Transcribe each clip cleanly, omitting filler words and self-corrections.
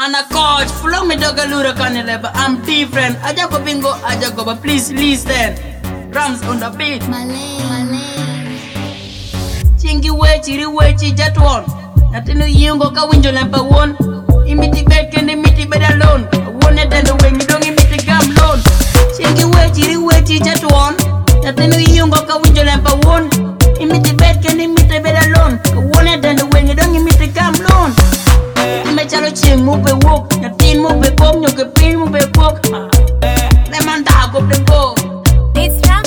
And a coach, flow me dog a lura canele, but I'm different. Aja go bingo, aja go, but please listen. Drums on the beat. Malay. Chingi wechi jet one. Natinu yungo ka winjo lampa one. Imiti bed can imiti bed alone. One at the way me don't imiti gam loan. Chingi wechi jet one. Natinu yungo ka winjo lampa one. Imiti bed can imiti bed alone. One at the way me don't imiti gam loan. Me chalo ching move walk. Natin move come, you can pin move walk. Lemon dog up the go. It's drum.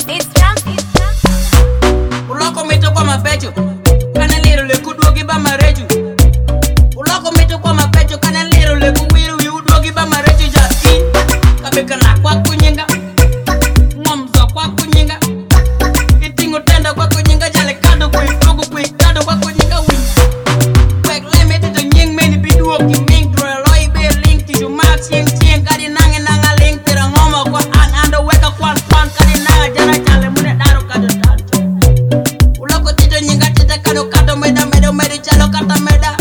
Uloko mito kwa mapecho. Kana little le kudogi ba mareju. Uloko mito kwa mapecho. Kana little le kuwiru yudogi ba mareju ja in. Kabeka na kwa kunyinga. Mwamzo kwa kunyinga. Itingo tenda kwa kunyinga. Jale kado kwa itogo kwa ikado kwa kunyinga win. Back leme tito nying meni biduo kiming. Troy loy be link tishu mak ching. Kadi nange nanga link. Tira ngoma kwa ando weka kwan. Kadi nanga jara chale mune daro kado tanto. Uloko tito nyinga tita kado meda chalo kata meda.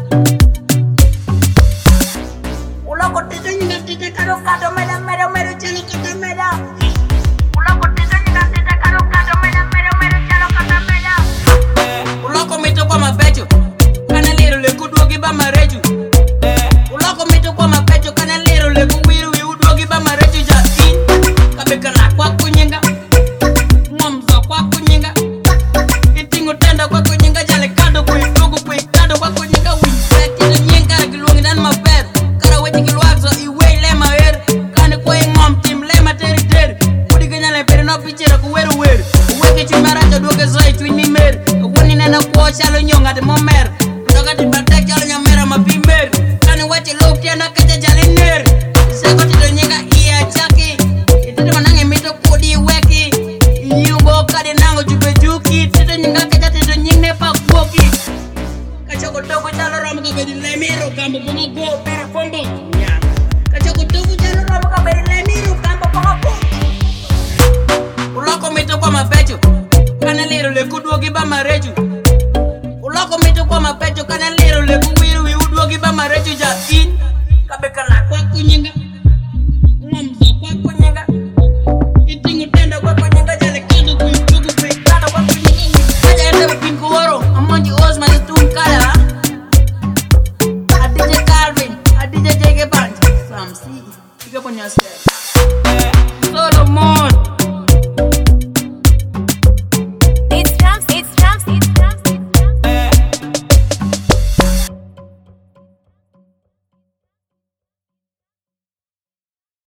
Uloko tito nyinga tita kado meda chalo kata meda. Uloko tito nyinga tita kado meda chalo kata meda. Uloko mito kwa mapecho. Kana lero le kudogi ba mareju. Uloko mito kwa mapecho. Kana lero le kuwiru yudogi ba mareju ja in. Kabeka na kwa kunyinga. Mwamzo kwa kunyinga. Itingo tenda kwa kunyinga jale kado kwa itogo kwa ikado kwa kunyinga win. Kito nyinga giluongi dan maber. Kara wechi giluazo iwe lema her. Kane kwa ingom tim lema teri. Kudi ganyale pere no pichera kuweru. Uweke chumaracho duoke zoi chwini mer. Wuni nena kuo chalo nyonga de momer. Doga di batek chalo nyamera mapimer. Kane wechi lop tiana kecha jale ner. Seko tito nyinga iya chaki. Itito manange mito kudi weki. Yugo kade nango juki. Tito nyinga kecha tito nyingne pa kuoki. Kachoko toko chalo ramu kabedi lemiro kambo bunga go pere fombo.